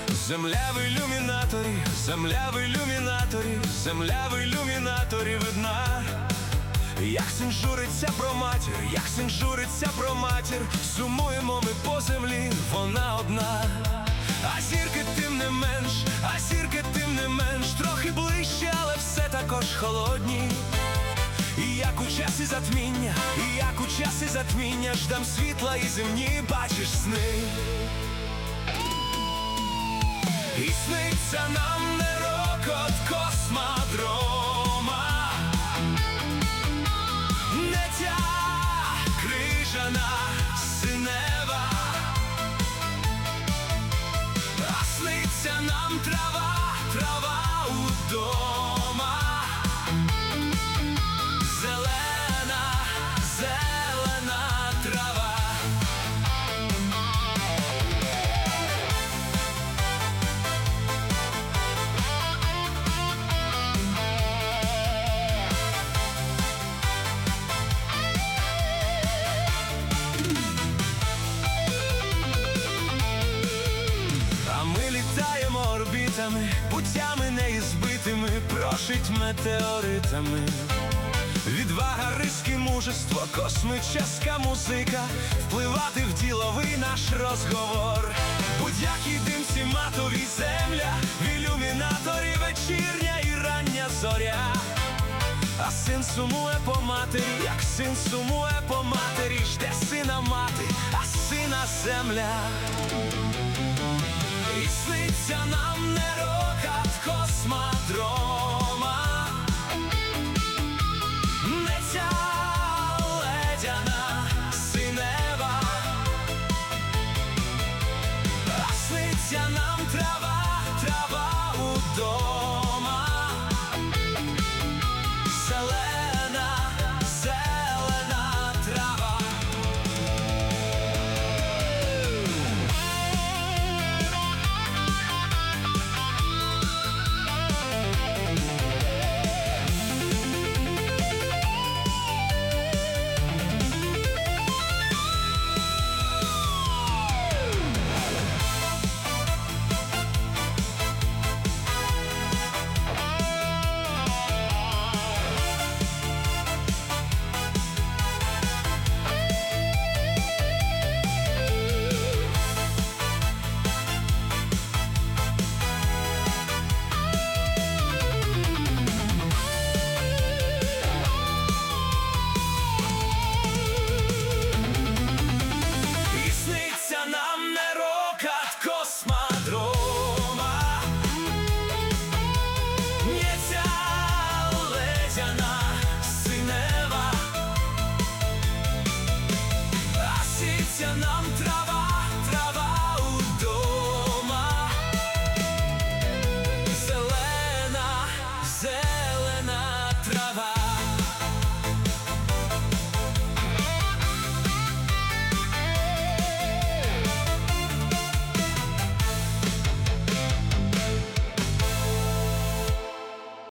Земля в ілюмінаторі, земля в ілюмінаторі, земля в ілюмінаторі видна. Як син журиться про матір, як син журиться про матір, сумуємо ми по землі, вона одна. А зірки тим не менш, а зірки тим не менш, трохи ближче, але все також холодні. І як у часі затміння, і як у часі затміння, ждем світла і земні бачиш сни. І сниться нам не рокот космодрома, не ця крижана синева, а сниться нам трава, трава удома, зелена, зелена трава. Орбітами, путями неізбитими, прошить метеоритами. Відвага, риски, мужество, космическа музика, впливати в діловий наш розговор. Будь-якій димці матовій земля, в ілюмінаторі вечірня і рання зоря. А син сумує по матері, як син сумує по матері, жде сина мати, а сина земля.